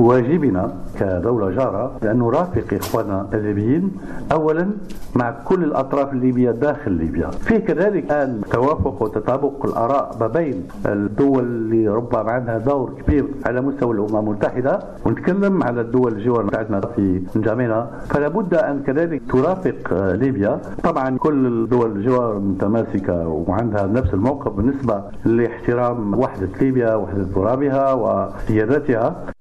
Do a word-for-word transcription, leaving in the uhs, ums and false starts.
واجبنا كدولة جارة بأن نرافق إخواننا الليبيين أولا مع كل الأطراف الليبية داخل ليبيا. فيه كذلك الآن توافق وتطابق الآراء ما بين الدول اللي ربما عندها دور كبير على مستوى الأمم المتحدة، ونتكلم على الدول الجوار بتاعتنا في جامعنا، فلا بد أن كذلك ترافق ليبيا. طبعا كل الدول الجوار متماسكة وعندها نفس الموقف بالنسبة لاحترام وحدة ليبيا، وحدة ترابها وسيادتها.